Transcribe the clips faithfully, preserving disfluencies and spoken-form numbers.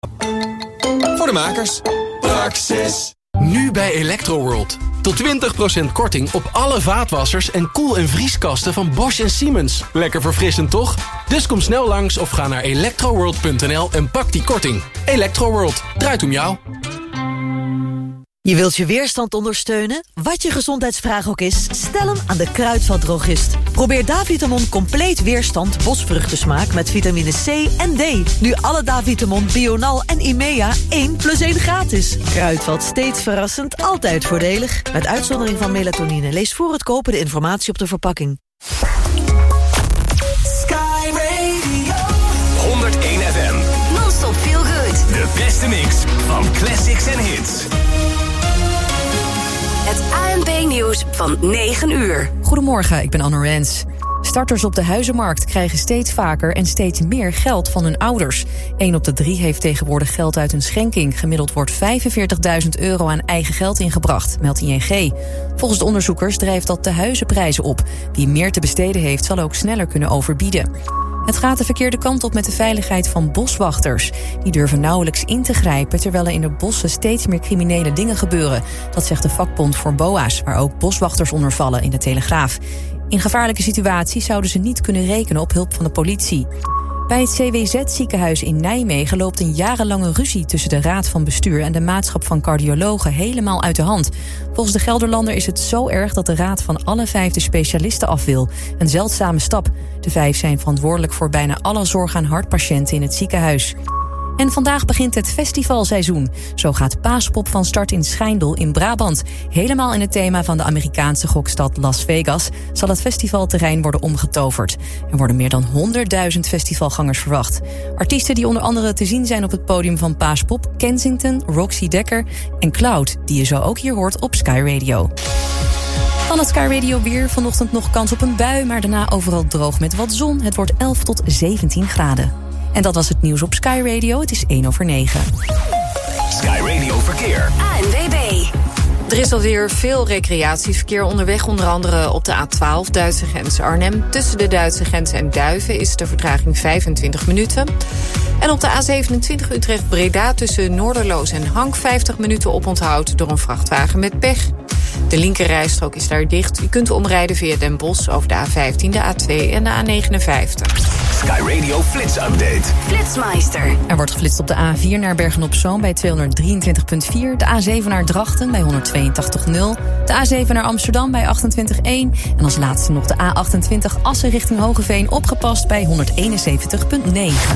Voor de makers. Praxis. Nu bij Electroworld. Tot twintig procent korting op alle vaatwassers en koel- en vrieskasten van Bosch en Siemens. Lekker verfrissend, toch? Dus kom snel langs of ga naar electroworld punt n l en pak die korting. Electroworld, draait om jou. Je wilt je weerstand ondersteunen? Wat je gezondheidsvraag ook is, stel hem aan de Kruidvatdrogist. Probeer Davitamon compleet weerstand bosvruchtensmaak met vitamine C en D. Nu alle Davitamon, Bional en Imea één plus één gratis. Kruidvat, steeds verrassend, altijd voordelig. Met uitzondering van melatonine. Lees voor het kopen de informatie op de verpakking. Sky Radio. honderdéén F M. Non-stop feel good. De beste mix van classics en hits. Het A N P-nieuws van negen uur. Goedemorgen, ik ben Anne Rens. Starters op de huizenmarkt krijgen steeds vaker en steeds meer geld van hun ouders. Eén op de drie heeft tegenwoordig geld uit een schenking. Gemiddeld wordt vijfenveertigduizend euro aan eigen geld ingebracht, meldt I N G. Volgens de onderzoekers drijft dat de huizenprijzen op. Wie meer te besteden heeft, zal ook sneller kunnen overbieden. Het gaat de verkeerde kant op met de veiligheid van boswachters. Die durven nauwelijks in te grijpen, terwijl er in de bossen steeds meer criminele dingen gebeuren. Dat zegt de vakbond voor B O A's, waar ook boswachters onder vallen in de Telegraaf. In gevaarlijke situaties zouden ze niet kunnen rekenen op hulp van de politie. Bij het C W Z-ziekenhuis in Nijmegen loopt een jarenlange ruzie tussen de raad van bestuur en de maatschap van cardiologen helemaal uit de hand. Volgens de Gelderlander is het zo erg dat de raad van alle vijf de specialisten af wil. Een zeldzame stap. De vijf zijn verantwoordelijk voor bijna alle zorg aan hartpatiënten in het ziekenhuis. En vandaag begint het festivalseizoen. Zo gaat Paaspop van start in Schijndel in Brabant. Helemaal in het thema van de Amerikaanse gokstad Las Vegas zal het festivalterrein worden omgetoverd. Er worden meer dan honderdduizend festivalgangers verwacht. Artiesten die onder andere te zien zijn op het podium van Paaspop, Kensington, Roxy Dekker en Cloud, die je zo ook hier hoort op Sky Radio. Van het Sky Radio weer. Vanochtend nog kans op een bui, maar daarna overal droog met wat zon. Het wordt elf tot zeventien graden. En dat was het nieuws op Sky Radio. Het is één over negen. Sky Radio Verkeer. A N W B. Er is alweer veel recreatieverkeer onderweg, onder andere op de A twaalf Duitse grens Arnhem. Tussen de Duitse grens en Duiven is de vertraging vijfentwintig minuten. En op de A zevenentwintig Utrecht-Breda tussen Noorderloos en Hank vijftig minuten oponthoud door een vrachtwagen met pech. De linkerrijstrook is daar dicht. U kunt omrijden via Den Bosch over de A vijftien, de A twee en de A negenenvijftig. Sky Radio Flits Update. Flitsmeister. Er wordt geflitst op de A vier naar Bergen-op-Zoom bij tweehonderddrieëntwintig komma vier. De A zeven naar Drachten bij honderdtweeëntachtig komma nul. De A zeven naar Amsterdam bij achtentwintig komma één. En als laatste nog de A achtentwintig Assen richting Hogeveen opgepast bij honderdeenenzeventig komma negen.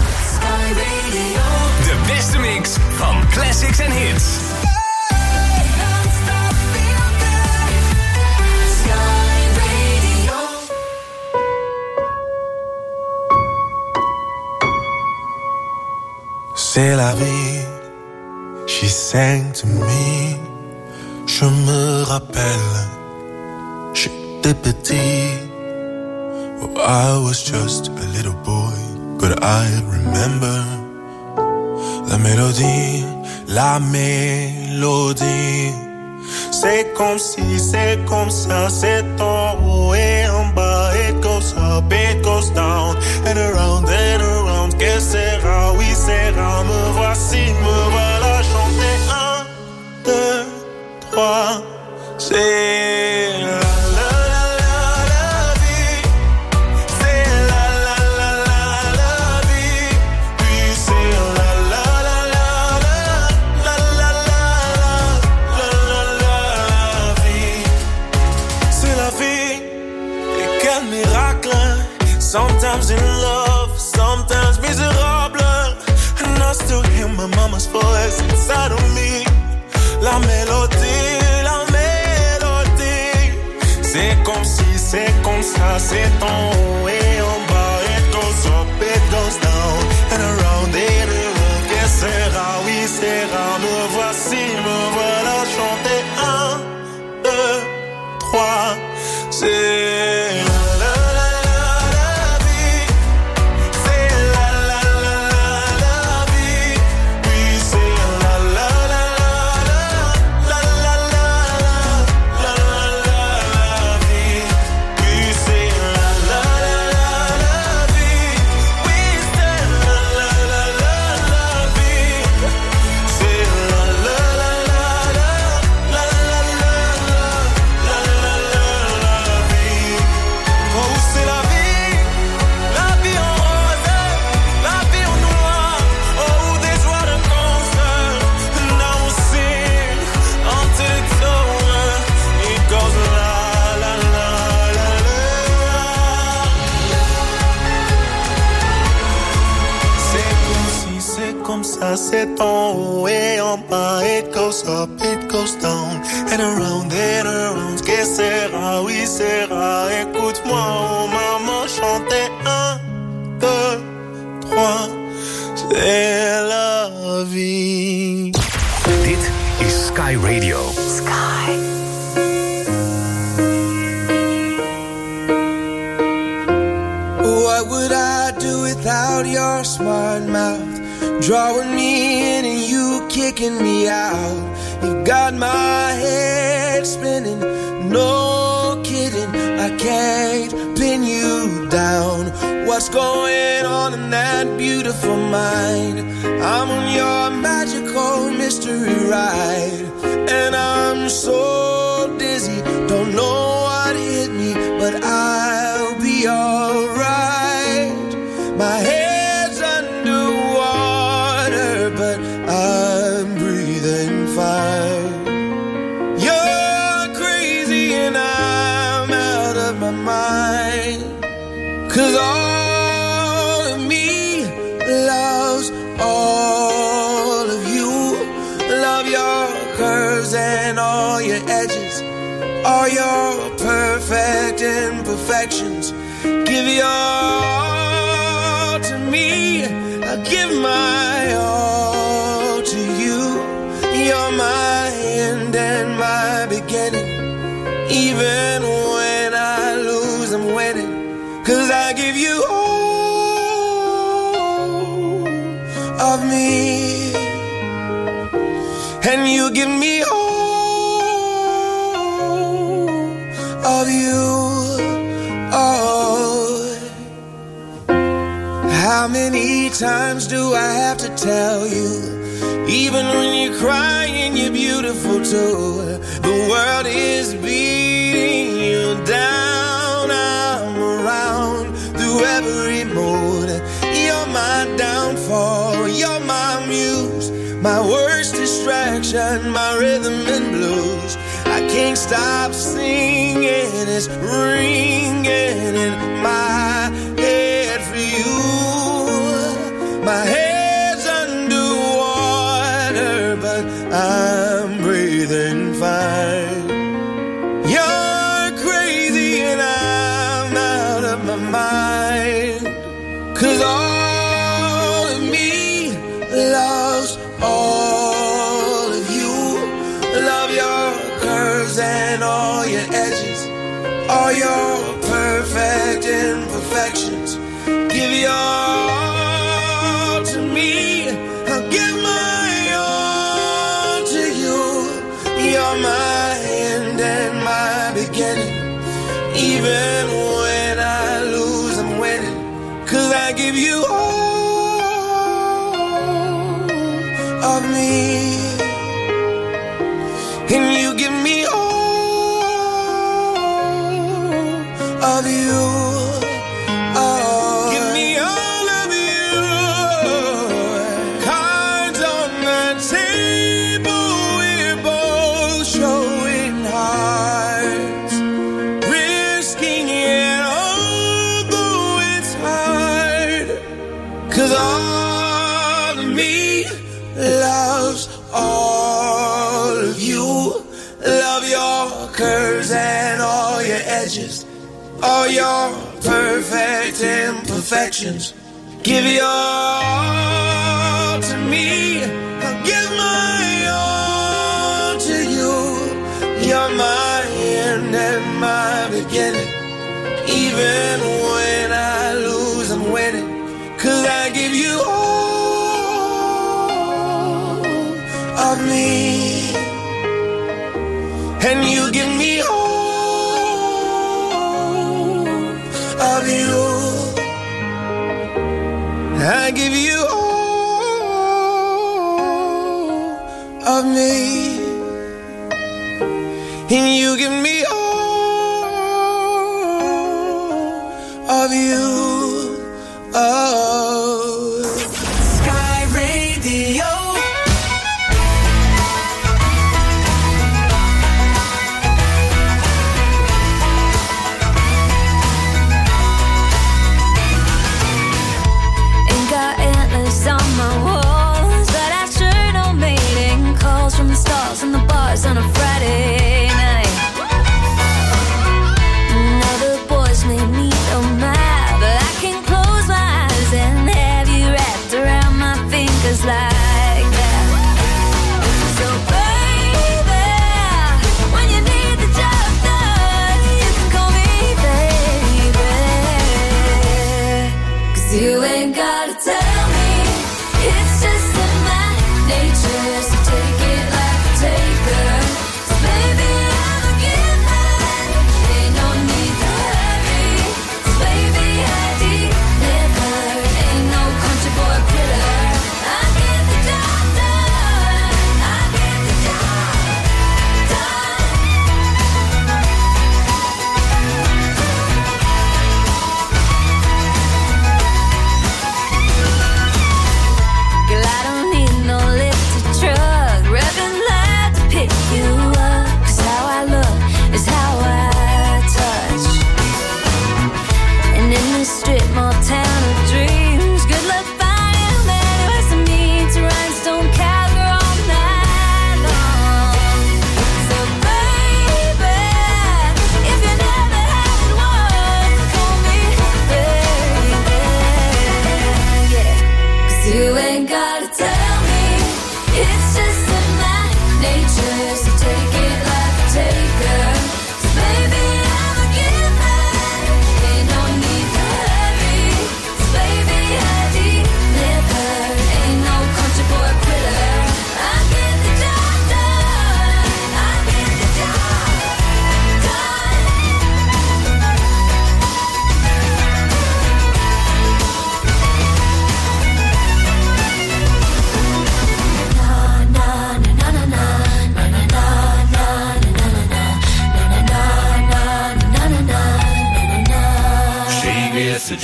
De beste mix van classics en hits. C'est la vie, she sang to me. Je me rappelle, j'étais petit. Oh, I was just a little boy, but I remember la mélodie, la mélodie. C'est comme si, c'est comme ça, c'est en haut et en bas. It goes up, it goes down, and around and around. Que sera, oui sera, me voici, me voilà chanter. Un, deux, trois, c'est la la la la la vie. C'est la la la la la vie. Puis c'est la la la la la la la la la la vie. C'est la vie, et quel miracle. Sometimes in love, sometimes miserable. And I still hear my mama's voice inside of me. La mélodie, la mélodie. C'est comme si, c'est comme ça, c'est en haut et en bas. It goes up, it goes down, and around it around. Que sera, oui sera, me voici, me voilà chanter. Un, deux, trois, c'est la la la la vie. C'est la la la la la vie. Oui, c'est la la la la la la la la la vie. Oui, c'est la la la la la vie. Oui, c'est la la la la la vie. bas, c'est en haut et en bas. It goes up, it goes down, and around and around. Que sera, oui sera. Écoute-moi, oh maman, chanter un, deux, trois. C'est la vie. Dit is Sky Radio. Sky. What would I do without your smart mouth? Drawing me in and you kicking me out. You got my head spinning, no kidding. I can't pin you down. What's going on in that beautiful mind? I'm on your magical mystery ride, and I'm so dizzy, don't know what hit me, but I'll be alright. My head's underwater, but I'm breathing fine. You're crazy and I'm out of my mind, 'cause all of me loves all of you. Love your curves and all your edges, all your perfect imperfections. Give your all to me, I'll give my all to you. You're my end and my beginning. Even when I lose, I'm winning, 'cause I give you all of me, and you give me all of you. Oh, how many times do I have to tell you? Even when you're crying, you're beautiful too. The world is beating you down. I'm around through every mood. You're my downfall, you're my muse, my worst distraction, my rhythm and blues. I can't stop singing, it's ringing in my head for you. My head's underwater, but I'm breathing fine. You're crazy and I'm out of my mind, 'cause all of me loves all of you. Love your curves and all your edges, all your perfect imperfections. Give your all to me, I'll give my all to you. You're my end and my beginning. Even when I lose, I'm winning, 'cause I give you all of me, and you give me all of you. Oh, give me all of you. Cards on the table, we're both showing hearts, risking it although it's hard, 'cause all of me loves all of you. Love your curves and all your edges, all your perfect imperfections. Give your all to me, I'll give my all to you. You're my end and my beginning. Even when I lose, I'm winning, 'cause I give you all of me, and you give me all of you. I give you all of me, and you give me all of you. Oh, Sky Radio. On my walls, but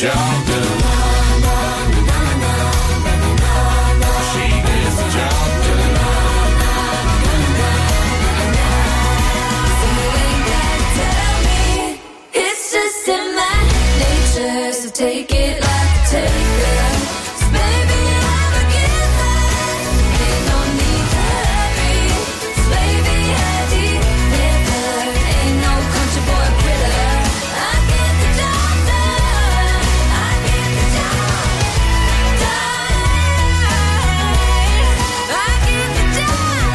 job done. She gets the job done. So you ain't gotta tell me. It's just in my nature, so take it like a taker. 'Cause baby, I'm a giver. Ain't no need to hurry. 'Cause baby, I deliver. Ain't no country boy quitter. I get the job done. I get the job done. I get the job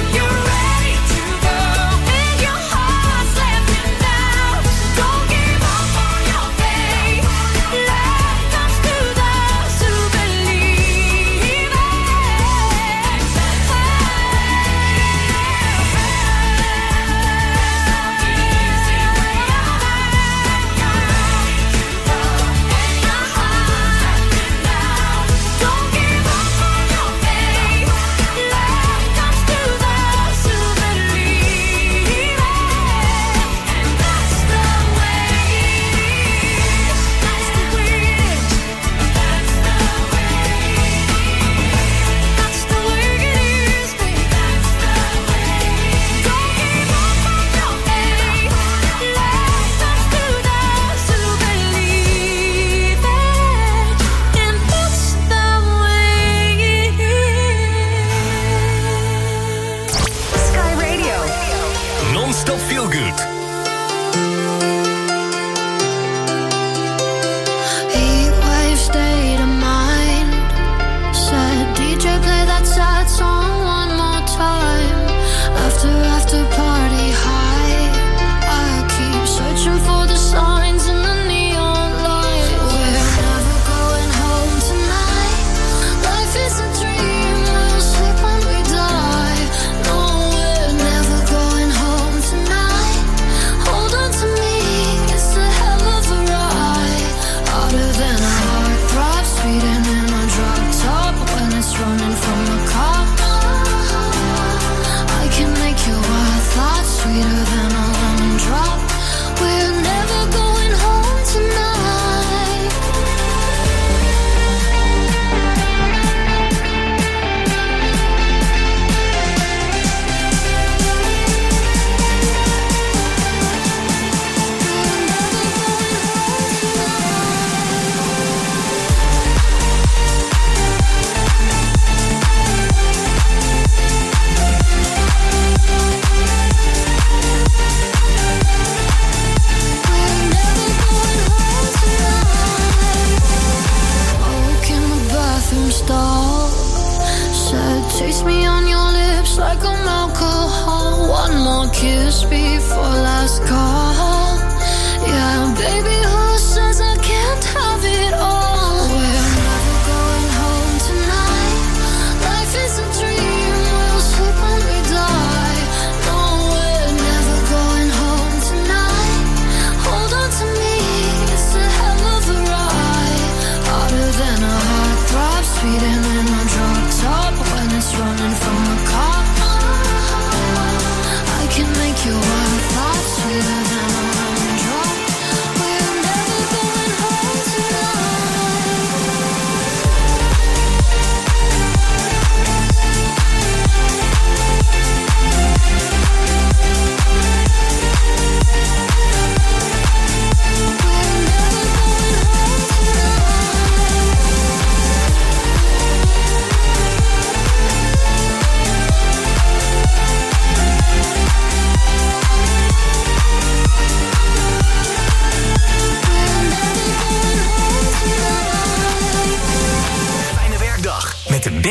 Don't give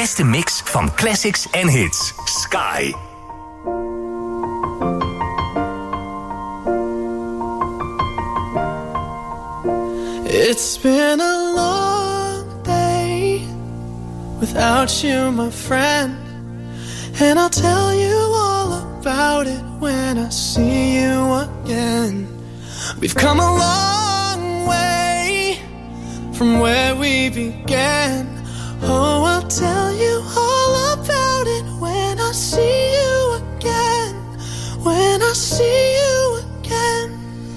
beste mix van classics en hits. Sky. It's been a long day without you, my friend, and I'll tell you all about it when I see you again. We've come a long way from where we began. Oh, I'll tell you all about it when I see you again. When I see you again.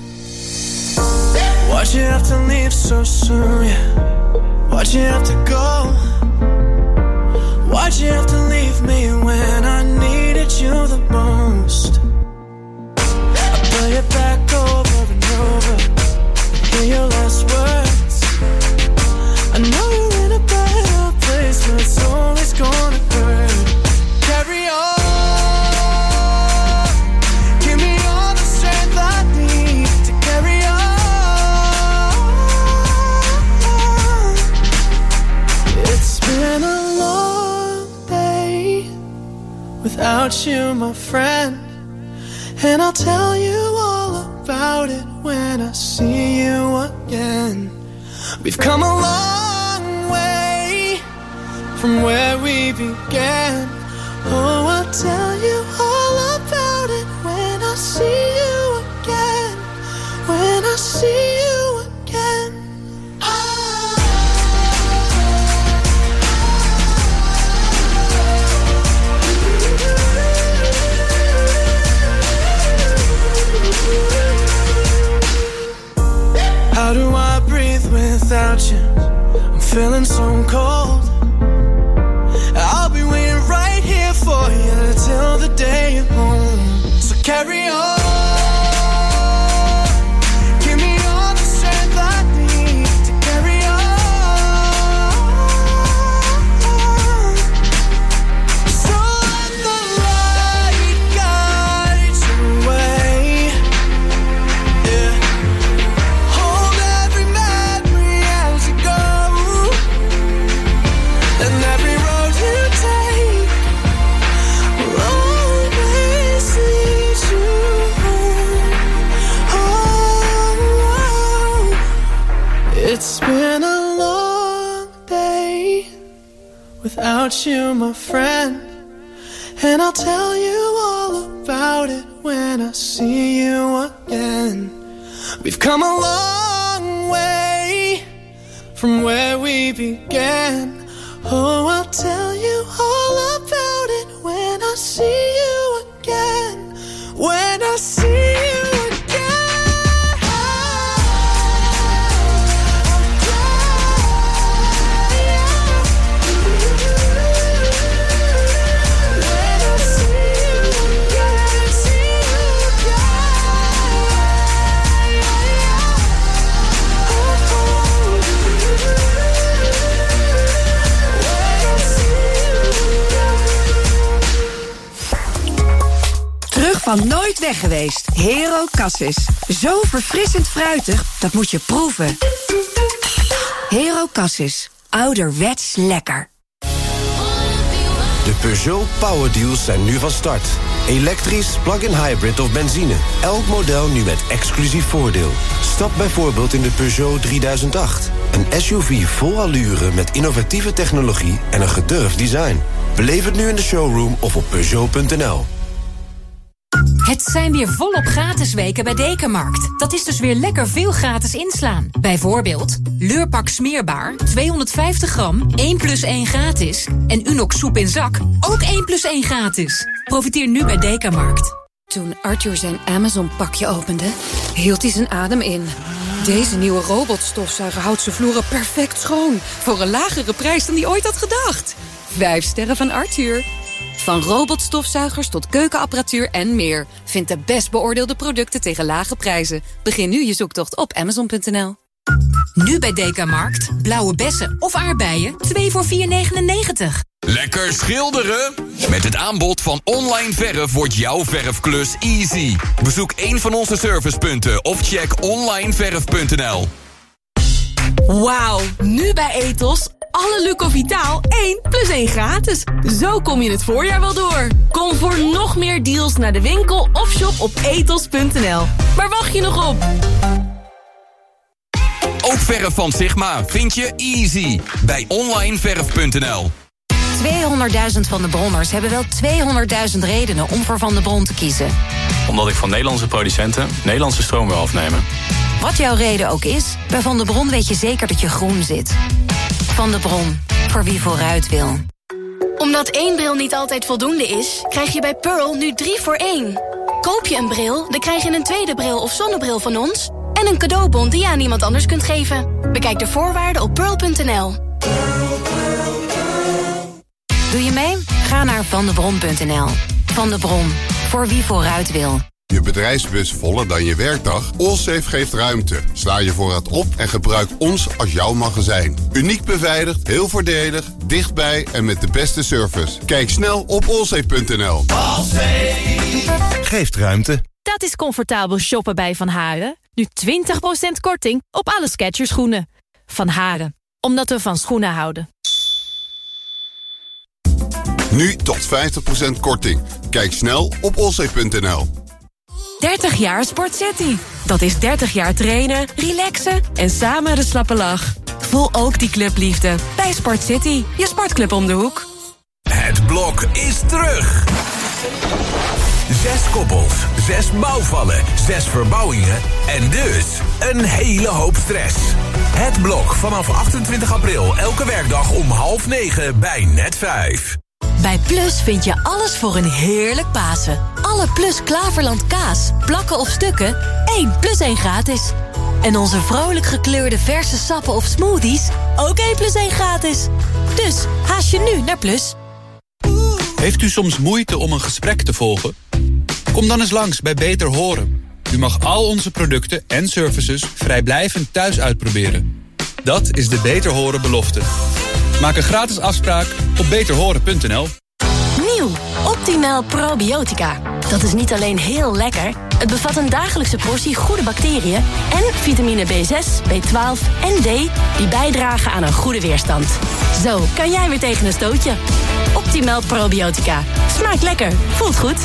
Why'd you have to leave so soon, yeah? Why'd you have to go? Why'd you have to leave me when I needed you the most? I play it back over and over, hear your last words. I know you're in a better place, but it's always gonna hurt. Carry on, give me all the strength I need to carry on. It's been a long day without you, my friend, and I'll tell you all about it when I see you again. We've come a long way from where we began. Oh, I'll tell you all about it when I see you again. When I see you again. How do I breathe without you? I'm feeling so cold. I'll be waiting right here for you till the day you're home. So carry on, give me all the strength I need to carry on. So let the light guide your way. Yeah. Hold every memory as you go, and every road you take will always lead you home. Oh, it's been a long day without you, my friend, and I'll tell you all about it when I see you again. We've come a long way from where we began. Oh, I'll tell you all about it when I see you again. When I see you again. When I see you again, see you Terug van nooit weg geweest. Hero Cassis. Zo verfrissend fruitig, dat moet je proeven. Hero Cassis. Ouderwets lekker. De Peugeot Power Deals zijn nu van start. Elektrisch, plug-in hybrid of benzine. Elk model nu met exclusief voordeel. Stap bijvoorbeeld in de Peugeot drieduizend acht. Een S U V vol allure met innovatieve technologie en een gedurfd design. Beleef het nu in de showroom of op Peugeot punt n l. Het zijn weer volop gratis weken bij Dekamarkt. Dat is dus weer lekker veel gratis inslaan. Bijvoorbeeld Leurpak smeerbaar, tweehonderdvijftig gram, één plus één gratis. En Unox soep in zak, ook één plus één gratis. Profiteer nu bij Dekamarkt. Toen Arthur zijn Amazon-pakje opende, hield hij zijn adem in. Deze nieuwe robotstofzuiger houdt zijn vloeren perfect schoon. Voor een lagere prijs dan hij ooit had gedacht. Vijf sterren van Arthur. Van robotstofzuigers tot keukenapparatuur en meer. Vind de best beoordeelde producten tegen lage prijzen. Begin nu je zoektocht op Amazon punt n l. Nu bij Dekamarkt. Blauwe bessen of aardbeien. twee voor vier negenennegentig. Lekker schilderen? Met het aanbod van Online Verf wordt jouw verfklus easy. Bezoek een van onze servicepunten of check online verf punt n l. Wauw, nu bij Ethos. alle Lucovitaal één plus één gratis. Zo kom je het voorjaar wel door. Kom voor nog meer deals naar de winkel of shop op etos punt n l. Waar wacht je nog op? Ook verf van Sigma vind je easy bij online verf punt n l. tweehonderdduizend Van de Bronners hebben wel tweehonderdduizend redenen om voor Van de Bron te kiezen. Omdat ik van Nederlandse producenten Nederlandse stroom wil afnemen. Wat jouw reden ook is, bij Van de Bron weet je zeker dat je groen zit. Van de Bron, voor wie vooruit wil. Omdat één bril niet altijd voldoende is, krijg je bij Pearl nu drie voor één. Koop je een bril, dan krijg je een tweede bril of zonnebril van ons en een cadeaubon die je aan iemand anders kunt geven. Bekijk de voorwaarden op pearl punt n l. Doe je mee? Ga naar vandebron punt n l. Van de Bron, voor wie vooruit wil. Je bedrijfsbus voller dan je werkdag? Allsafe geeft ruimte. Sla je voorraad op en gebruik ons als jouw magazijn. Uniek beveiligd, heel voordelig, dichtbij en met de beste service. Kijk snel op allsafe punt n l. Geeft ruimte. Dat is comfortabel shoppen bij Van Haren. Nu twintig procent korting op alle Skechers schoenen. Van Haren, omdat we van schoenen houden. Nu tot vijftig procent korting. Kijk snel op allsafe punt n l. dertig jaar Sport City. Dat is dertig jaar trainen, relaxen en samen de slappe lach. Voel ook die clubliefde bij Sport City, je sportclub om de hoek. Het blok is terug. Zes koppels, zes bouwvallen, zes verbouwingen en dus een hele hoop stress. Het blok vanaf achtentwintig april, elke werkdag om half negen bij Net vijf. Bij Plus vind je alles voor een heerlijk Pasen. Alle Plus Klaverland kaas, plakken of stukken, één plus één gratis. En onze vrolijk gekleurde verse sappen of smoothies, ook één plus één gratis. Dus haast je nu naar Plus. Heeft u soms moeite om een gesprek te volgen? Kom dan eens langs bij Beter Horen. U mag al onze producten en services vrijblijvend thuis uitproberen. Dat is de Beter Horen belofte. Maak een gratis afspraak op beter horen punt n l. Nieuw, Optimal Probiotica. Dat is niet alleen heel lekker, het bevat een dagelijkse portie goede bacteriën en vitamine B zes, B twaalf en D die bijdragen aan een goede weerstand. Zo kan jij weer tegen een stootje. Optimal Probiotica. Smaakt lekker, voelt goed.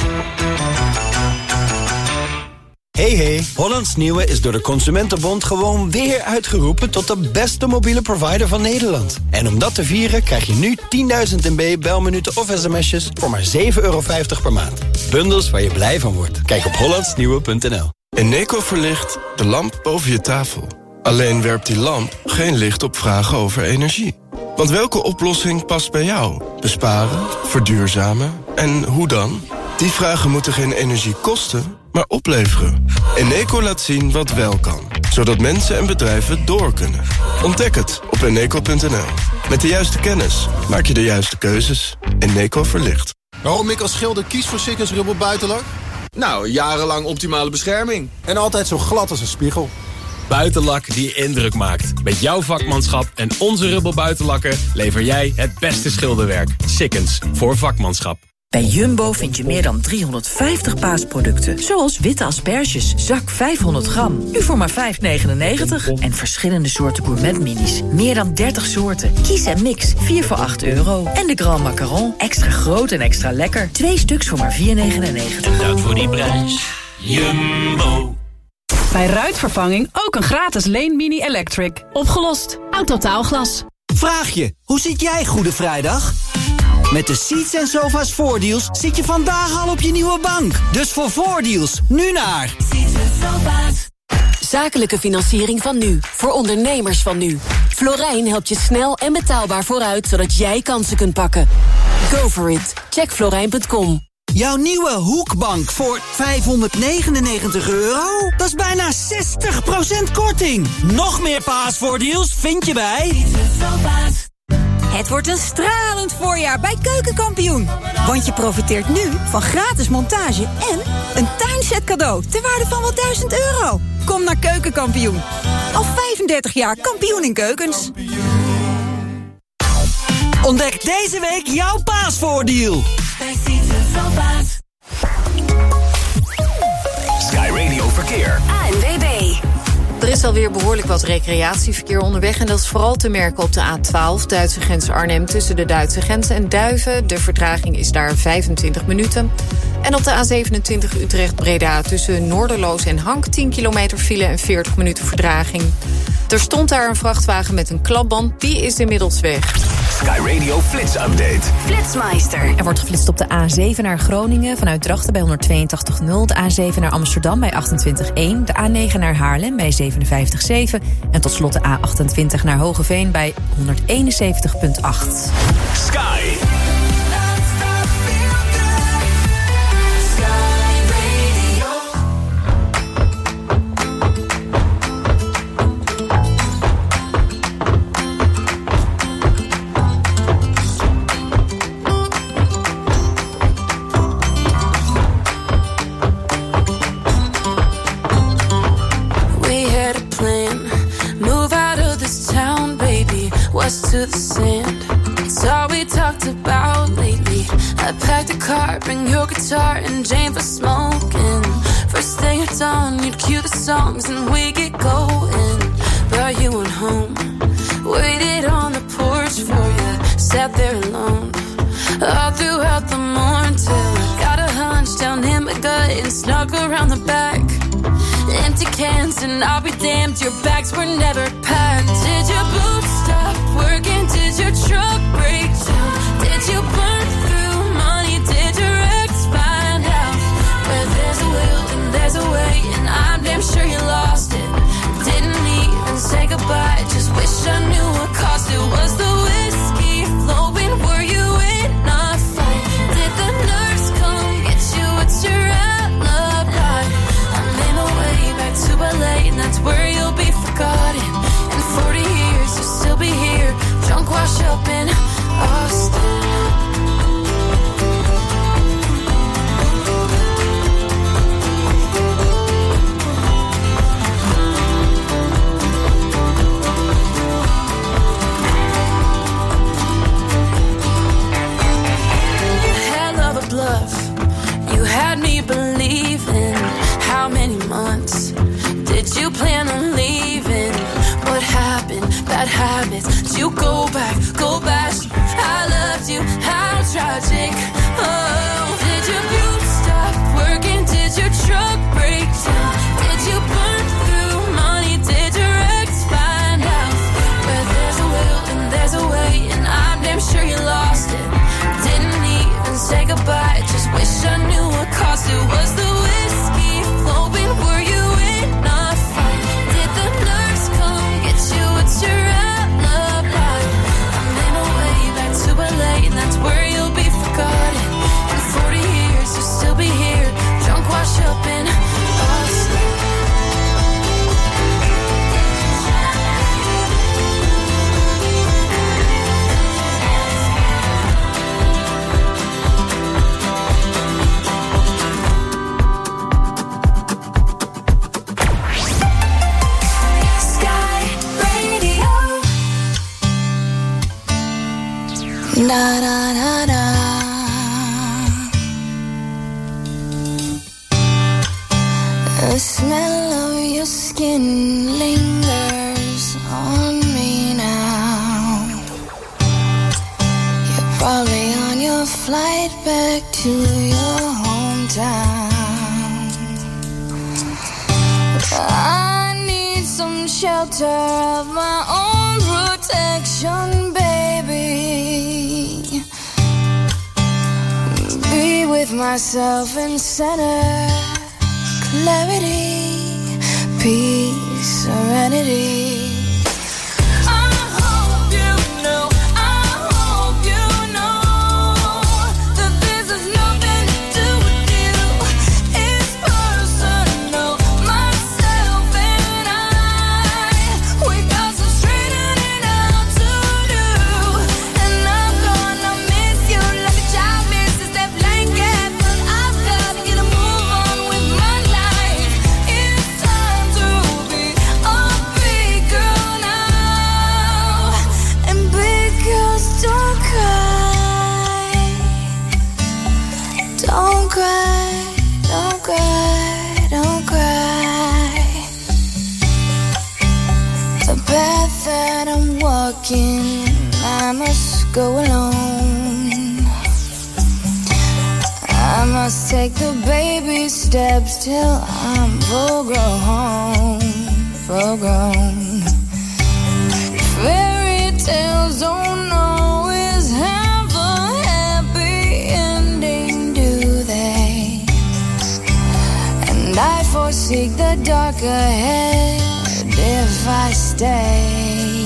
Hey hey, Hollands Nieuwe is door de Consumentenbond gewoon weer uitgeroepen tot de beste mobiele provider van Nederland. En om dat te vieren krijg je nu tienduizend MB belminuten of sms'jes voor maar zeven euro vijftig per maand. Bundels waar je blij van wordt. Kijk op hollands nieuwe punt n l. Eneco verlicht de lamp boven je tafel. Alleen werpt die lamp geen licht op vragen over energie. Want welke oplossing past bij jou? Besparen, verduurzamen en hoe dan? Die vragen moeten geen energie kosten, maar opleveren. Eneco laat zien wat wel kan, zodat mensen en bedrijven door kunnen. Ontdek het op eneco punt n l. Met de juiste kennis maak je de juiste keuzes. Eneco verlicht. Waarom ik als schilder kies voor Sikkens Rubber Buitenlak? Nou, jarenlang optimale bescherming. En altijd zo glad als een spiegel. Buitenlak die indruk maakt. Met jouw vakmanschap en onze Rubber Buitenlakken lever jij het beste schilderwerk. Sikkens, voor vakmanschap. Bij Jumbo vind je meer dan driehonderdvijftig paasproducten. Zoals witte asperges, zak vijfhonderd gram. Nu voor maar vijf negenennegentig. En verschillende soorten gourmet-minis. Meer dan dertig soorten. Kies en mix, vier voor acht euro. En de Grand Macaron, extra groot en extra lekker. Twee stuks voor maar vier negenennegentig. Dat voor die prijs. Jumbo. Bij ruitvervanging ook een gratis Leen Mini Electric. Opgelost. Autotaalglas. Vraag je, hoe zit jij Goede Vrijdag? Met de Seats en Sofa's voordeals zit je vandaag al op je nieuwe bank. Dus voor voordeals, nu naar Seats en Sofa's. Zakelijke financiering van nu, voor ondernemers van nu. Florijn helpt je snel en betaalbaar vooruit, zodat jij kansen kunt pakken. Go for it. Check florijn punt com. Jouw nieuwe hoekbank voor vijfhonderdnegenennegentig euro? Dat is bijna zestig procent korting. Nog meer paasvoordeals vind je bij Het wordt een stralend voorjaar bij Keukenkampioen. Want je profiteert nu van gratis montage en een tuinset cadeau ter waarde van wel duizend euro. Kom naar Keukenkampioen. Al vijfendertig jaar kampioen in keukens. Ontdek deze week jouw paasvoordeel. Sky Radio Verkeer. A N W B. Er is is alweer behoorlijk wat recreatieverkeer onderweg. En dat is vooral te merken op de A twaalf, Duitse grens Arnhem... tussen de Duitse grens en Duiven. De vertraging is daar vijfentwintig minuten. En op de A zevenentwintig Utrecht-Breda tussen Noorderloos en Hank... tien kilometer file en veertig minuten vertraging. Er stond daar een vrachtwagen met een klapband. Die is inmiddels weg. Sky Radio Flits Update. Flitsmeister. Er wordt geflitst op de A zeven naar Groningen vanuit Drachten bij honderdtweeëntachtig nul. De A zeven naar Amsterdam bij achtentwintig één. De A negen naar Haarlem bij zevenenvijftig zeven. En tot slot de A achtentwintig naar Hogeveen bij honderdeenenzeventig komma acht. Sky. To the sand, it's all we talked about lately. I packed a car, bring your guitar and Jane for smoking. First thing at dawn, you'd cue the songs and we get going. Brought you on home, waited on the porch for you, sat there alone all throughout the morning till I got a hunch down in my gut and snuck around the back. Empty cans and I'll be damned, your bags were never packed. Did your boots stop working? Did your truck break down? Did you burn through money? Did your ex find out? Where there's a will and there's a way, and I'm damn sure you lost it. Didn't even say goodbye, just wish I knew what cost it. Was the whiskey flowing? Were you in a fight? Did the nurse come get you? What's your alibi? I'm in a way back to L A, and that's where you'll be forgotten. In forty years you'll still be here, drunk wash up in Austin. Hell of a bluff, you had me believing. How many months did you plan on leaving? What happened? Bad habits. Did you go back? Go back. I loved you. How tragic. Oh, did your boots stop working? Did your truck break down? Did you burn through money? Did your ex find out? Where there's a will and there's a way, and I'm damn sure you lost it. Didn't even say goodbye, just wish I knew what cost it. Was the whiskey flowing? Were you in a fight? Did the nurse come get you? What's your alibi? I'm in a way back to L A, and that's where you'll be forgotten. In forty years you'll still be here, drunk wash up in Austin. Da da da da. The smell of your skin lingers on me now. You're probably on your flight back to your hometown. I need some shelter of my own protection, baby. Be with myself in center, clarity, peace, serenity. Big path that I'm walking, I must go alone. I must take the baby steps till I'm full grown, full grown. Fairy tales don't always have a happy ending, do they? And I foresee the dark ahead if I stay.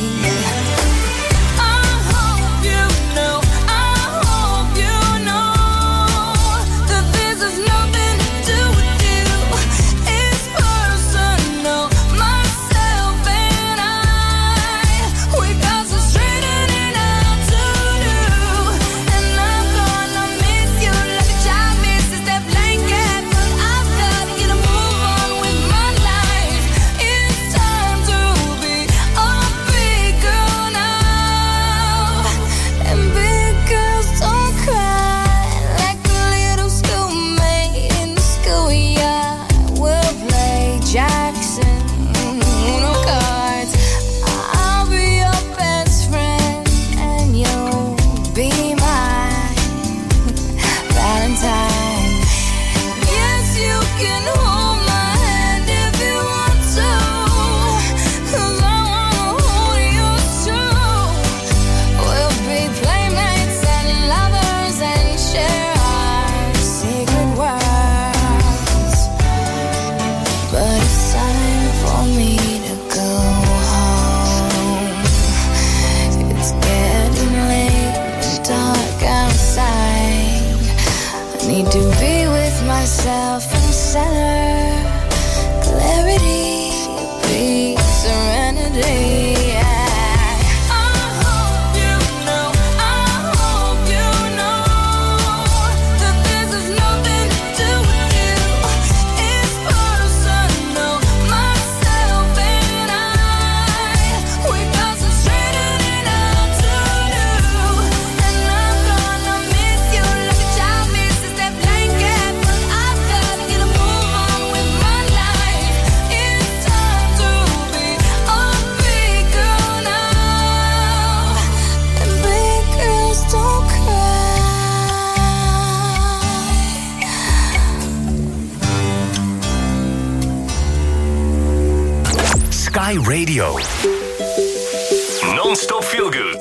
Sky Radio. Non-stop feel good.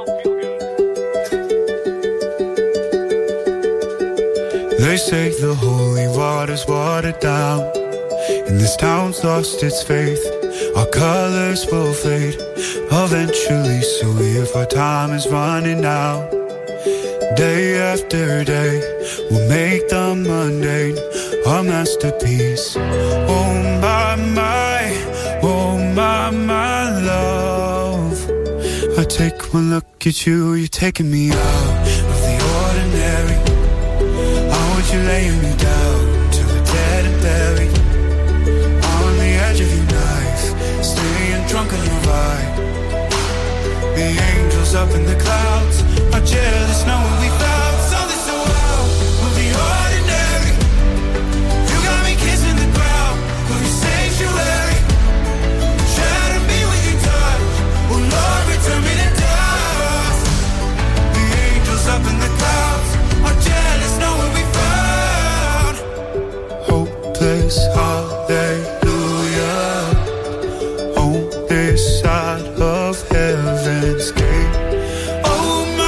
They say the holy water's watered down, and this town's lost its faith. Our colors will fade eventually, so if our time is running out, day after day, we'll make the mundane our masterpiece. Oh my, my, oh my, my love, I take one look at you, you're taking me out of the ordinary. I want you laying me down till we're dead and buried, on the edge of your knife, staying drunk on your vibe. The angels up in the clouds are jealous knowing we found something so wild of the ordinary. You got me kissing the ground of your sanctuary, shatter me with your touch, oh Lord, return me to dust. The angels up in the clouds are jealous knowing we found hopeless hallelujah on this side of heaven's gate. Oh my,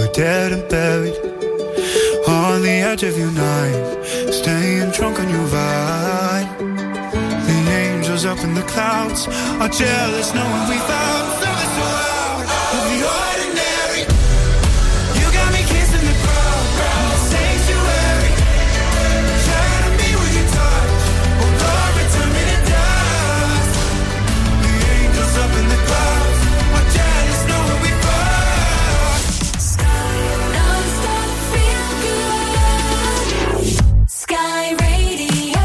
we're dead and buried on the edge of your knife, staying drunk on your vibe. The angels up in the clouds are jealous knowing we found something so out of the ordinary. You got me kissing the ground, ground sanctuary. Shatter me with your touch, oh Lord, return me to dust. The angels up in the clouds are jealous knowing we found. Non-stop feel good. Sky Radio.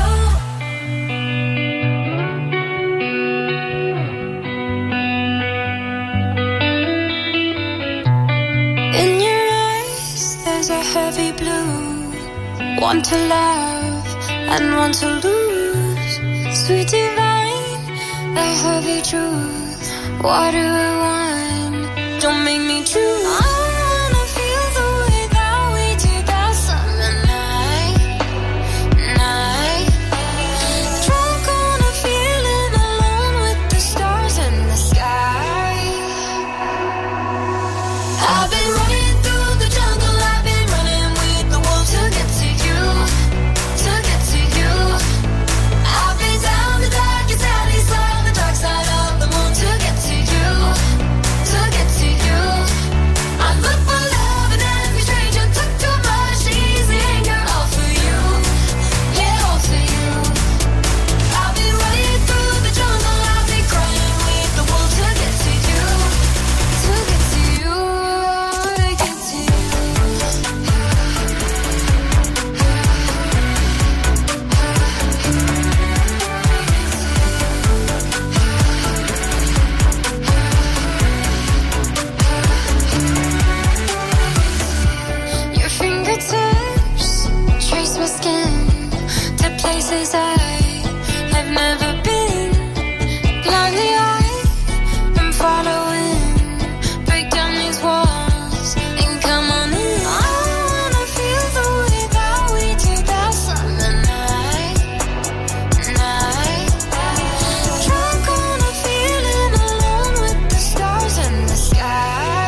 In your eyes, there's a heavy blue. One to love and one to lose. Sweet divine, the heavy truth. Water or wine, don't make me choose. I wanna feel the way that we did that summer night, night. Drunk on a feeling, alone with the stars in the sky. I've been running through the jungle, I've been running with the wolves to get to you, to get to you. I've been down the darkest alleys, saw the dark side of the moon to get to you, to get to you. I look for love in every stranger, took too much easy anger, all for you, yeah, all for you. I've been running through the jungle, I've been crying with the wolves to get to you, to get to you, to get to you. Your fingertips trace my skin to places I have never been. Blindly I am following. Break down these walls and come on in. I wanna feel the way that we did that summer night, night. Drunk on a feeling, alone with the stars in the sky.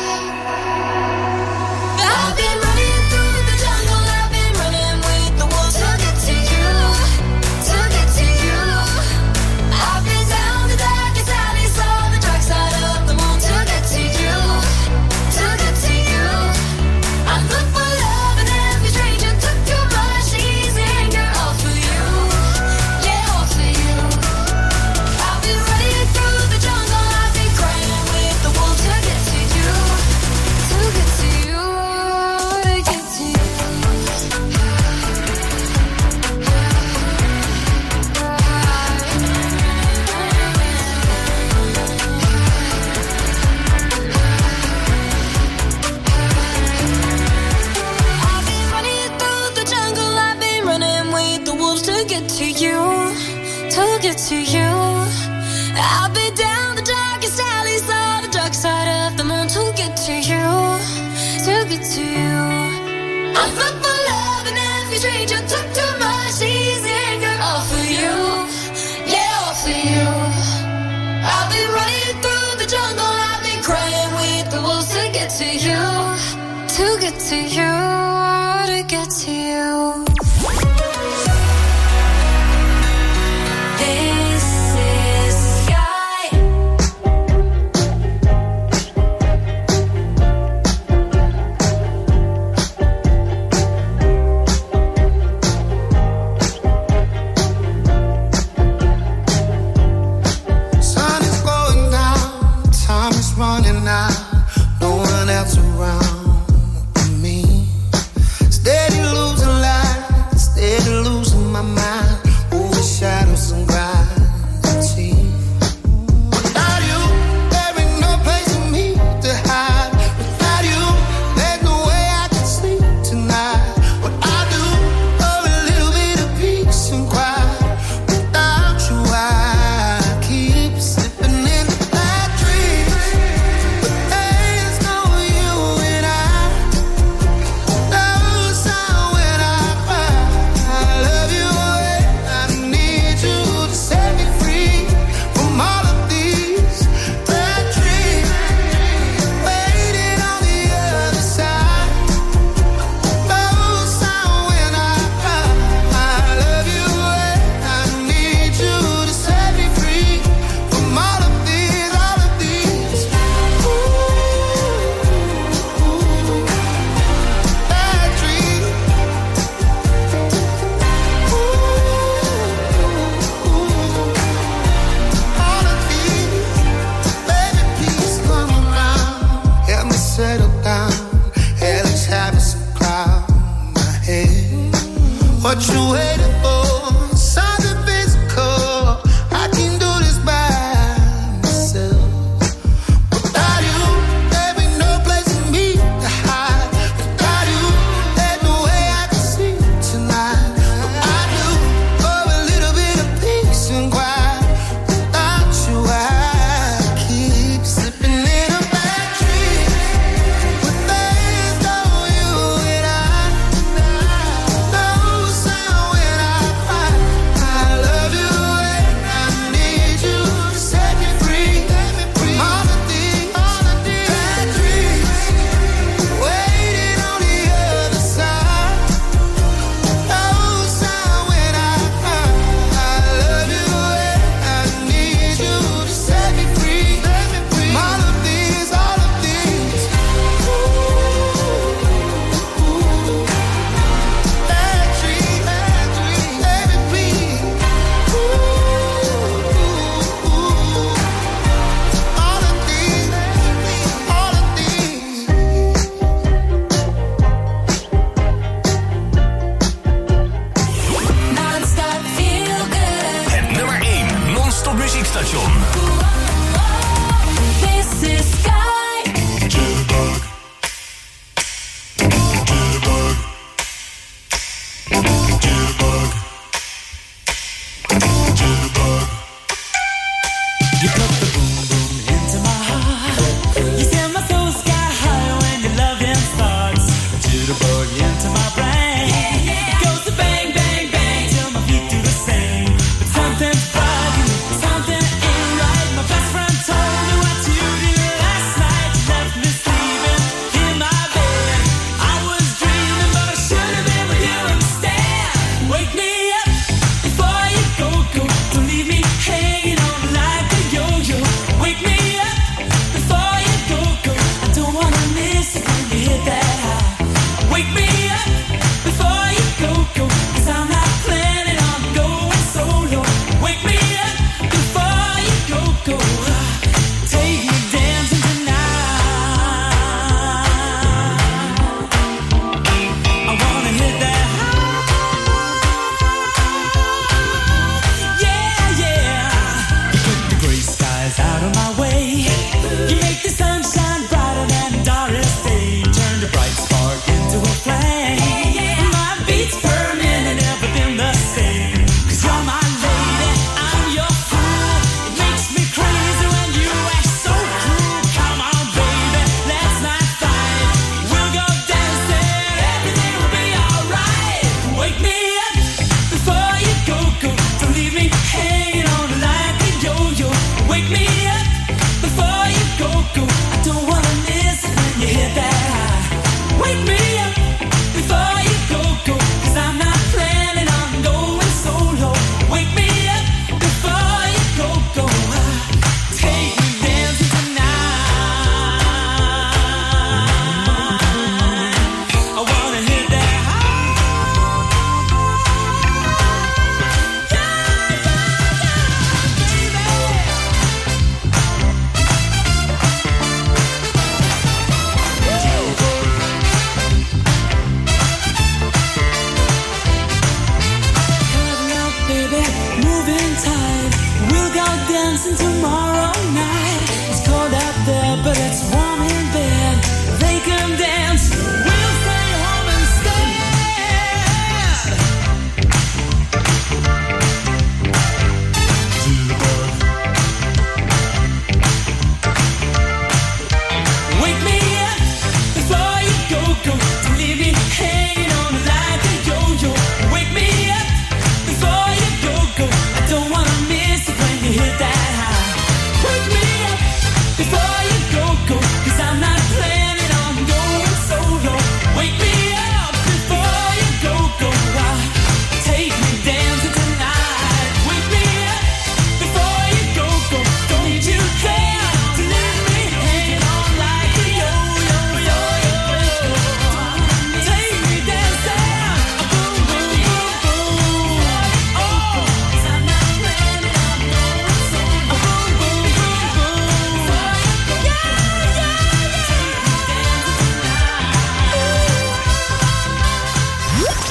I've been running through the jungle, I've been running with the wolves to get to you, to get to you. I've been down the darkest alleys, saw the dark side of the moon to get to you, to get to you. I look for love in every stranger, took too much easy anger, all for you, yeah, all for you. I've been running through the jungle, I've been crying with the wolves to get to you, to get to you, to get to you. I've been running through the jungle, I've been running with the wolves to get to you, to get to you. I've been down the darkest alleys, saw the dark side of the moon to get to you, to get to you. I look for love in every stranger, took too much easy anger, all for you, yeah, all for you. I've been running through the jungle, I've been crying with the wolves to get to you, to get to you, to get to you. This is Sky. Sun is going down, time is running out, no one else around me. Steady losing light, steady losing my mind, over shadows and gravity. Without you, there ain't no place for me to hide. Without you, there's no way I can sleep tonight. What I do for a little bit of peace and quiet. Without you, I keep slipping into bad dreams. But What you waiting for? Something physical. I can do this by myself. Without you, there be no place for me to hide. Without you, there's no way I can see tonight. But I do for a little bit of peace and quiet. Without you, I keep slipping in a bad tree. With there's no you and I. No sound when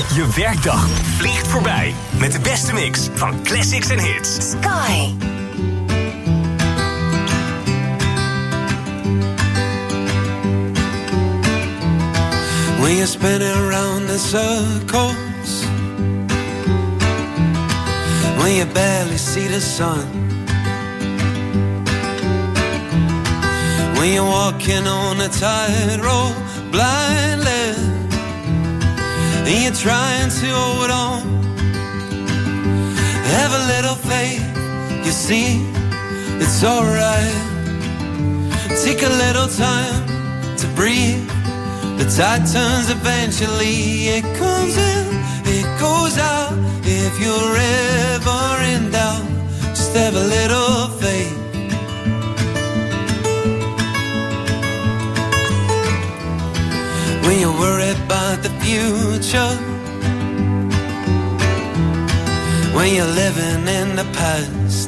Je werkdag vliegt voorbij met de beste mix van classics en hits. Sky. When you're spinning around in circles, when you barely see the sun, when you're walking on a tightrope blindly, and you're trying to hold on. Have a little faith, you see, it's alright. Take a little time to breathe. The tide turns eventually. It comes in, it goes out. If you're ever in doubt, just have a little faith. When you're worried about the future, when you're living in the past,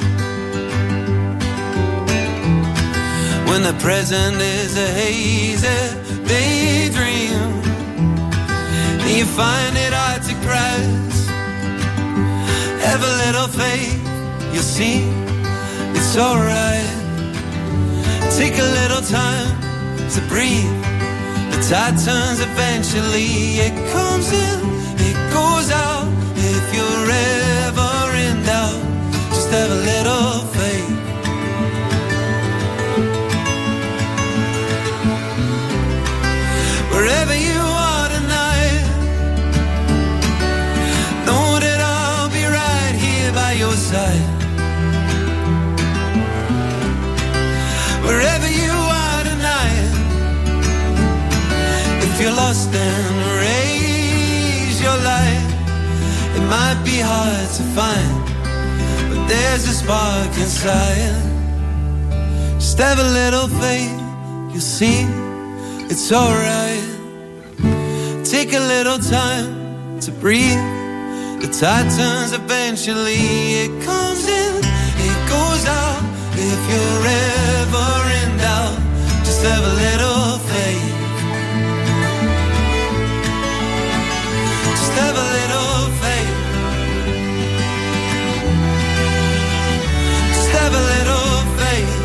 when the present is a hazy daydream, and you find it hard to grasp, have a little faith, you'll see, it's alright. Take a little time to breathe. The tide turns eventually. It comes in, it goes out. If you're ever in doubt, just have a little faith. Wherever you are tonight, know that I'll be right here by your side. Wherever you are tonight, if you're lost then raise your light. It might be hard to find, but there's a spark inside. Just have a little faith, you'll see, it's alright. Take a little time to breathe. The tide turns eventually. It comes in, it goes out. If you're ever in doubt, just have a little faith. Just have a little faith. Just have a little faith.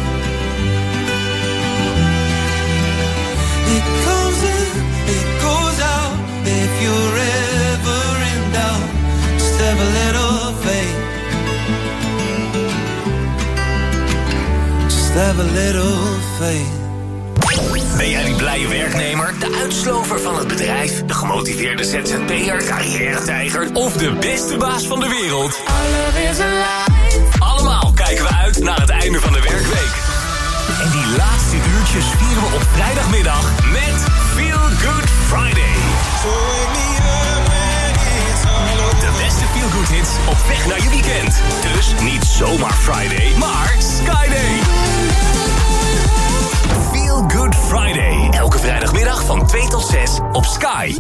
It comes in, it goes out. If you're ever in doubt, just have a little faith. Just have a little faith. Ben jij die blije werknemer, de uitslover van het bedrijf, de gemotiveerde Z Z P'er, carrière-tijger of de beste baas van de wereld? Allemaal kijken we uit naar het einde van de werkweek. En die laatste uurtjes vieren we op vrijdagmiddag met Feel Good Friday. De beste Feel Good hits op weg naar je weekend. Dus niet zomaar Friday, maar Skyday. Feel Good Friday. Elke vrijdagmiddag van twee tot zes op Sky.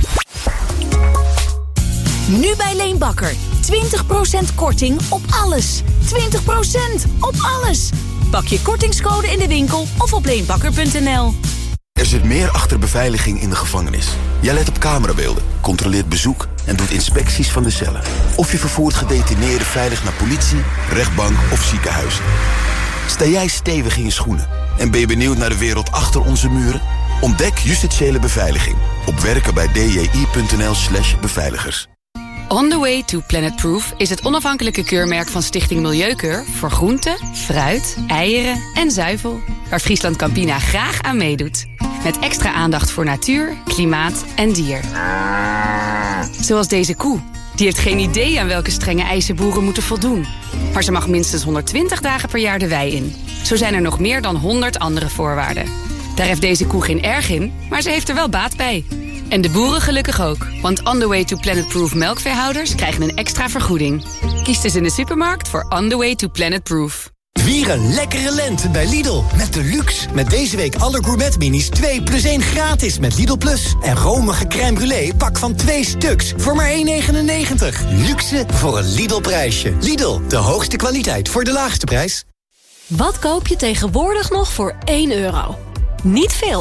Nu bij Leenbakker. twintig procent korting op alles. twintig procent op alles. Pak je kortingscode in de winkel of op leenbakker punt n l. Er zit meer achter beveiliging in de gevangenis. Jij let op camerabeelden, controleert bezoek en doet inspecties van de cellen. Of je vervoert gedetineerden veilig naar politie, rechtbank of ziekenhuis. Sta jij stevig in je schoenen en ben je benieuwd naar de wereld achter onze muren? Ontdek justitiële beveiliging op werken bij d j i punt n l slash beveiligers. On the Way to Planetproof is het onafhankelijke keurmerk van Stichting Milieukeur voor groenten, fruit, eieren en zuivel, waar Friesland Campina graag aan meedoet. Met extra aandacht voor natuur, klimaat en dier. Zoals deze koe. Die heeft geen idee aan welke strenge eisen boeren moeten voldoen. Maar ze mag minstens honderdtwintig dagen per jaar de wei in. Zo zijn er nog meer dan honderd andere voorwaarden. Daar heeft deze koe geen erg in, maar ze heeft er wel baat bij. En de boeren gelukkig ook, want On The Way to Planetproof melkveehouders krijgen een extra vergoeding. Kies dus in de supermarkt voor On The Way to Planetproof. Vier een lekkere lente bij Lidl met de luxe. Met deze week alle gourmet minis twee plus één gratis met Lidl Plus. En romige crème brûlée pak van twee stuks voor maar één negenennegentig. Luxe voor een Lidl prijsje. Lidl, de hoogste kwaliteit voor de laagste prijs. Wat koop je tegenwoordig nog voor één euro? Niet veel,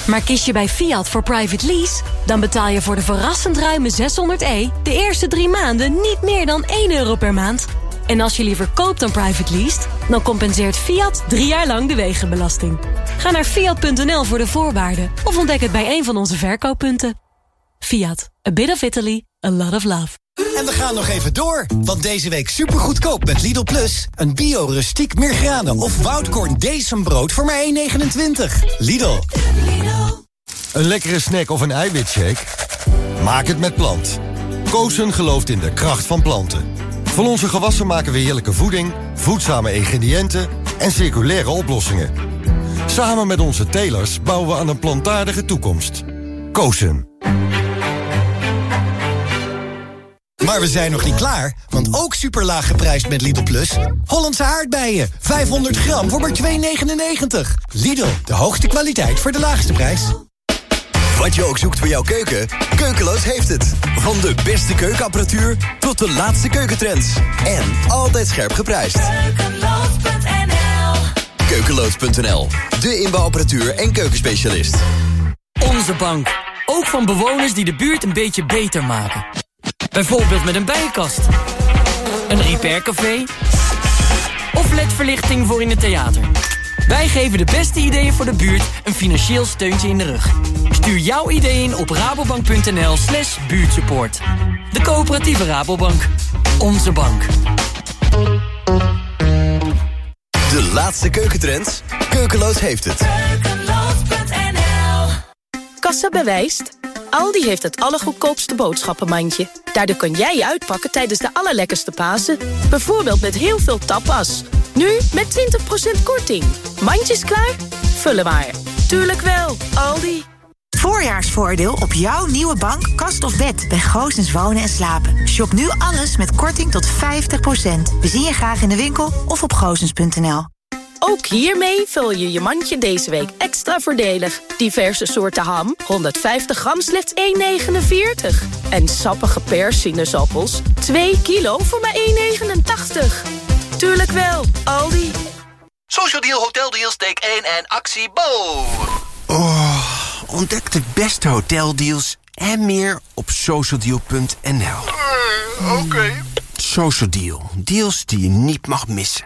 Maar kies je bij Fiat voor private lease, dan betaal je voor de verrassend ruime zeshonderd e de eerste drie maanden niet meer dan één euro per maand. En als je liever koopt dan private leased, dan compenseert Fiat drie jaar lang de wegenbelasting. Ga naar fiat punt n l voor de voorwaarden of ontdek het bij een van onze verkooppunten. Fiat, a bit of Italy, a lot of love. En we gaan nog even door, want deze week supergoedkoop met Lidl Plus. Een bio-rustiek meergranen of woudkorn desembrood voor maar één negenentwintig. Lidl. Een lekkere snack of een eiwitshake? Maak het met Plant. Koosen gelooft in de kracht van planten. Van onze gewassen maken we heerlijke voeding, voedzame ingrediënten en circulaire oplossingen. Samen met onze telers bouwen we aan een plantaardige toekomst. Koosen. Maar we zijn nog niet klaar, want ook superlaag geprijsd met Lidl Plus. Hollandse aardbeien, vijfhonderd gram voor maar twee negenennegentig. Lidl, de hoogste kwaliteit voor de laagste prijs. Wat je ook zoekt voor jouw keuken, Keukeloos heeft het. Van de beste keukenapparatuur tot de laatste keukentrends. En altijd scherp geprijsd. Keukeloos punt n l Keukeloos punt n l, de inbouwapparatuur en keukenspecialist. Onze bank, ook van bewoners die de buurt een beetje beter maken. Bijvoorbeeld met een bijenkast, een repaircafé of L E D-verlichting voor in het theater. Wij geven de beste ideeën voor de buurt een financieel steuntje in de rug. Stuur jouw idee in op rabobank punt n l slash buurtsupport. De coöperatieve Rabobank. Onze bank. De laatste keukentrends, Keukeloos heeft het. Keukeloos punt n l Kassa bewijst. Aldi heeft het allergoedkoopste boodschappenmandje. Daardoor kun jij je uitpakken tijdens de allerlekkerste Pasen. Bijvoorbeeld met heel veel tapas. Nu met twintig procent korting. Mandjes klaar? Vullen maar. Tuurlijk wel, Aldi. Voorjaarsvoordeel op jouw nieuwe bank, kast of bed bij Goossens Wonen en Slapen. Shop nu alles met korting tot vijftig procent. We zien je graag in de winkel of op goossens punt n l. Ook hiermee vul je je mandje deze week extra voordelig. Diverse soorten ham, honderdvijftig gram, slechts één negenenveertig. En sappige perssinezappels, twee kilo voor maar één negenentachtig. Tuurlijk wel, Aldi. Social Deal Hotel Deals, take één en actie Bo. Oh, ontdek de beste hoteldeals en meer op social deal punt n l. Uh, Oké. Okay. Social Deal, deals die je niet mag missen.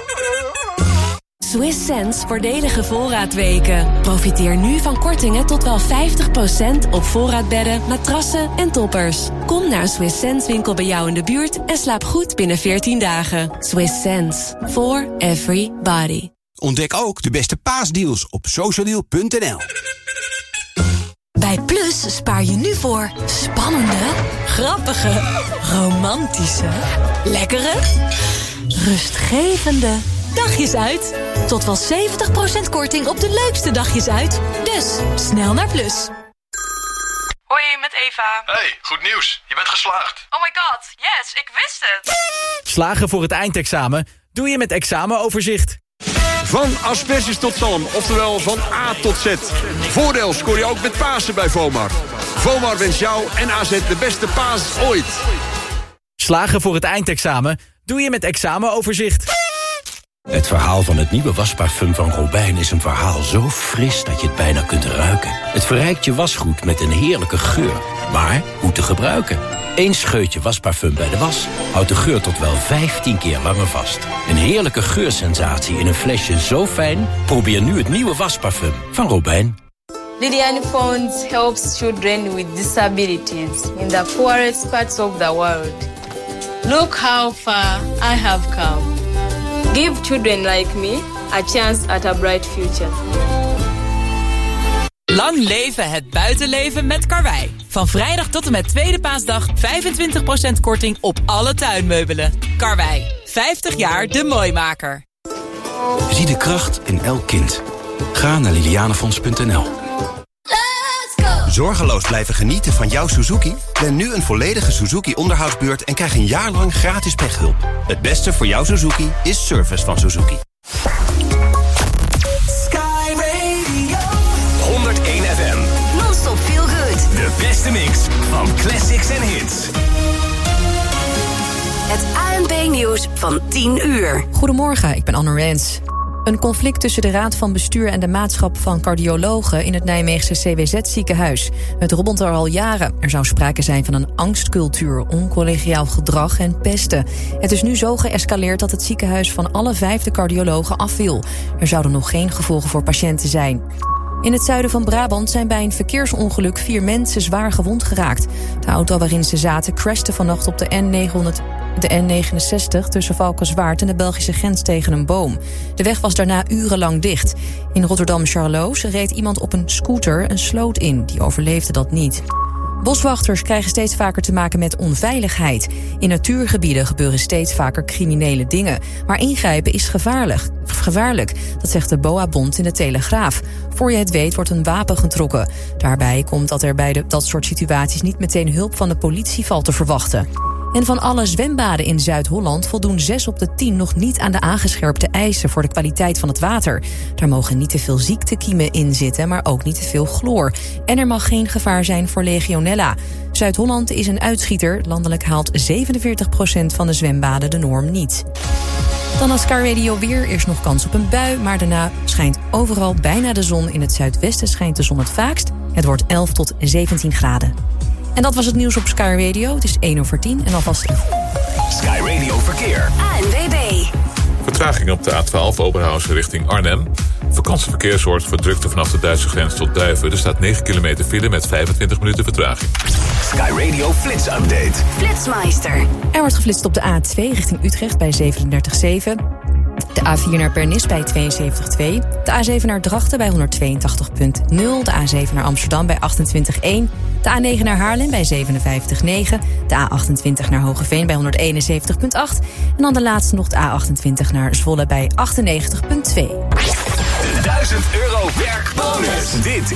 Swiss Sense voordelige voorraadweken. Profiteer nu van kortingen tot wel vijftig procent op voorraadbedden, matrassen en toppers. Kom naar een Swiss Sense winkel bij jou in de buurt en slaap goed binnen veertien dagen. Swiss Sense. For everybody. Ontdek ook de beste paasdeals op social deal punt n l. Bij Plus spaar je nu voor spannende, grappige, romantische, lekkere, rustgevende dagjes uit. Tot wel zeventig procent korting op de leukste dagjes uit. Dus snel naar Plus. Hoi, met Eva. Hey, goed nieuws. Je bent geslaagd. Oh my god, yes, ik wist het. Slagen voor het eindexamen doe je met examenoverzicht. Van asperges tot zalm, oftewel van A tot Z. Voordeel scoor je ook met Pasen bij Vomar. Vomar wens jou en A Z de beste paas ooit. Slagen voor het eindexamen doe je met examenoverzicht. Het verhaal van het nieuwe wasparfum van Robijn is een verhaal zo fris dat je het bijna kunt ruiken. Het verrijkt je wasgoed met een heerlijke geur. Maar hoe te gebruiken? Eén scheutje wasparfum bij de was houdt de geur tot wel vijftien keer langer vast. Een heerlijke geursensatie in een flesje zo fijn? Probeer nu het nieuwe wasparfum van Robijn. Lydian Funds helps children with disabilities in the poorest parts of the world. Look how far I have come. Give children like me a chance at a bright future. Lang leven het buitenleven met Karwei. Van vrijdag tot en met tweede paasdag vijfentwintig procent korting op alle tuinmeubelen. Karwei, vijftig jaar de mooimaker. Zie de kracht in elk kind. Ga naar lilianefonds punt n l. Zorgeloos blijven genieten van jouw Suzuki? Plan nu een volledige Suzuki-onderhoudsbeurt en krijg een jaar lang gratis pechhulp. Het beste voor jouw Suzuki is service van Suzuki. Sky Radio. honderdéén F M. Non-stop feel good. De beste mix van classics en hits. Het A N P-nieuws van tien uur. Goedemorgen, ik ben Anne Rens. Een conflict tussen de Raad van Bestuur en de Maatschap van Cardiologen in het Nijmeegse C W Z-ziekenhuis. Het rommelt er al jaren. Er zou sprake zijn van een angstcultuur, oncollegiaal gedrag en pesten. Het is nu zo geëscaleerd dat het ziekenhuis van alle vijf de cardiologen af wil. Er zouden nog geen gevolgen voor patiënten zijn. In het zuiden van Brabant zijn bij een verkeersongeluk vier mensen zwaar gewond geraakt. De auto waarin ze zaten crashte vannacht op de N negenhonderd. De N negenenzestig tussen Valkenswaard en de Belgische grens tegen een boom. De weg was daarna urenlang dicht. In Rotterdam-Charloes reed iemand op een scooter een sloot in. Die overleefde dat niet. Boswachters krijgen steeds vaker te maken met onveiligheid. In natuurgebieden gebeuren steeds vaker criminele dingen. Maar ingrijpen is gevaarlijk. gevaarlijk. Dat zegt de B O A-bond in de Telegraaf. Voor je het weet wordt een wapen getrokken. Daarbij komt dat er bij de, dat soort situaties niet meteen hulp van de politie valt te verwachten. En van alle zwembaden in Zuid-Holland voldoen zes op de tien nog niet aan de aangescherpte eisen voor de kwaliteit van het water. Daar mogen niet te veel ziektekiemen in zitten, maar ook niet te veel chloor. En er mag geen gevaar zijn voor legionella. Zuid-Holland is een uitschieter. Landelijk haalt zevenenveertig procent van de zwembaden de norm niet. Dan als Sky Radio weer. Eerst nog kans op een bui, maar daarna schijnt overal bijna de zon. In het zuidwesten schijnt de zon het vaakst. Het wordt elf tot zeventien graden. En dat was het nieuws op Sky Radio. Het is één over tien en alvast... Sky Radio Verkeer. A N W B. Vertraging op de A twaalf Oberhausen richting Arnhem. Vakantieverkeer zorgt voor drukte vanaf de Duitse grens tot Duiven. Er staat negen kilometer file met vijfentwintig minuten vertraging. Sky Radio Flits Update. Flitsmeister. Er wordt geflitst op de A twee richting Utrecht bij zevenendertig komma zeven. De A vier naar Pernis bij tweeënzeventig komma twee. De A zeven naar Drachten bij honderdtweeëntachtig komma nul. De A zeven naar Amsterdam bij achtentwintig komma één. De A negen naar Haarlem bij zevenenvijftig komma negen. De A achtentwintig naar Hogeveen bij honderdeenenzeventig komma acht. En dan de laatste nog de A achtentwintig naar Zwolle bij achtennegentig komma twee. De duizend euro werkbonus. Dit